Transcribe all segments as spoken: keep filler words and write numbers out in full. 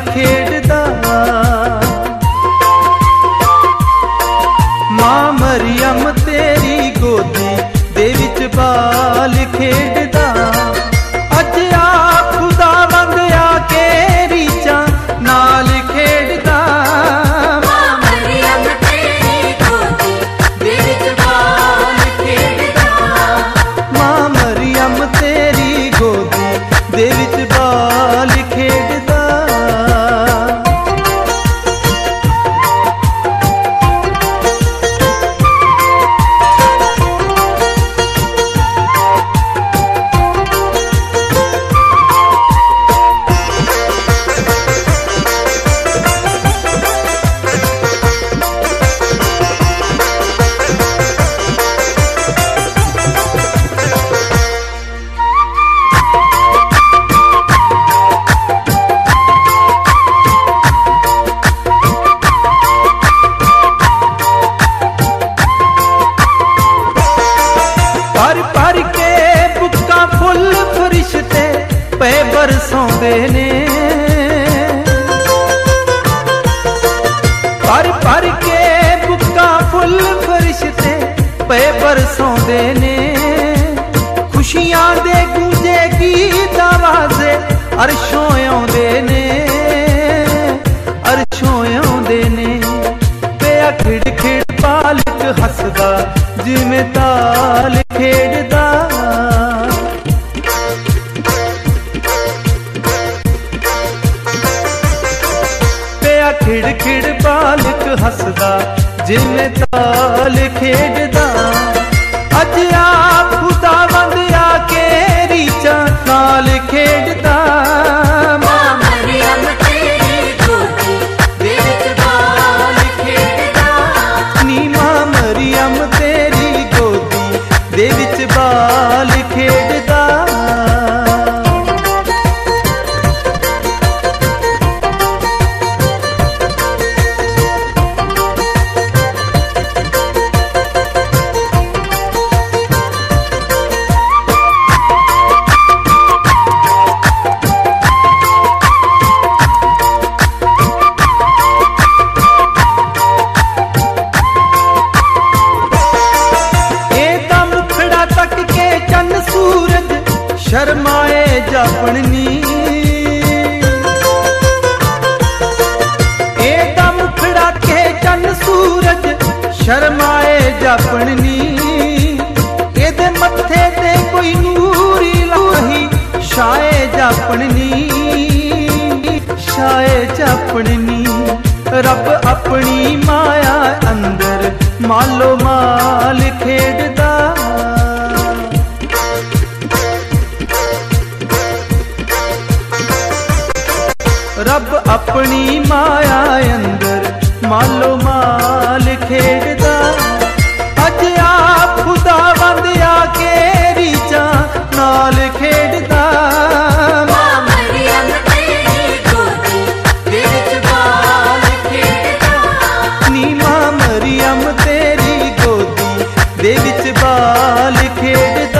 खेडदा। मां मरियम तेरी गोदी दे विच बाल खेडदा। अज आ खुदा वंद आके रीचां नाल खेडदा। मां मरियम तेरी गोदी दे विच बाल खेडदा। मां मरियम तेरी गोदी दे विच बाल खेडदा। भर भर के बुक्का फुल फरिश्ते पे बरसोंदे ने। भर भर के बुक्का फुल फरिश्ते पे बरसोंदे ने। खुशियां दे गूंजे गीत आवाज़े अरशों आउंदे ने। अरशों आउंदे ने पे खिड़ खिड़ पालक हसदा जिवें ताल खेडदा। पिया खिड़ खिड़ बालक हसदा जिवें ताल खेडदा। अज आ खुदा वंद आके रीचां नाल खेडदा। मां मरियम तेरी गोदी दे विच बाल खेडदा। नी मां मरियम तेरी गोदी दे विच बाल खेडदा। शर्माए जापणनी एदा मुखड़ा के चन सूरज शर्माए जापणनी। एदे मत्थे ते कोई नूरी लाही शाए जापणनी। शाए जापणनी रब अपनी माया अंदर मालो माल खेडदा। रब अपनी माया अंदर मालो माल खेडदा। अज आ खुदा वंद आके रीचां नाल खेडदा। मां मरियम तेरी गोदी दे विच बाल खेडदा। नी मां मरियम तेरी गोदी दे विच बाल खेडदा।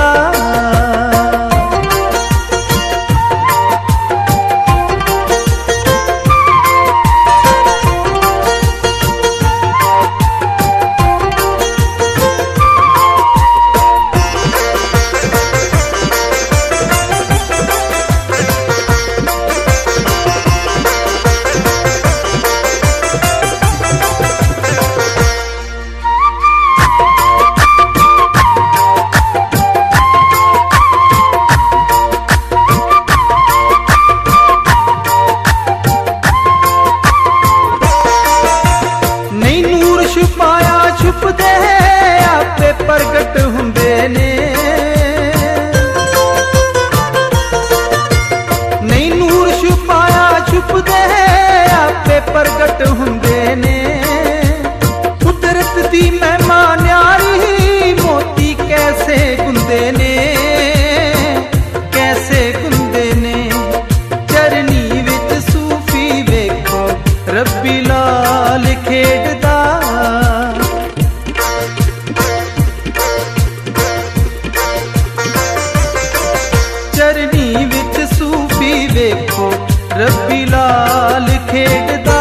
ਲਾਲ ਖੇਡਦਾ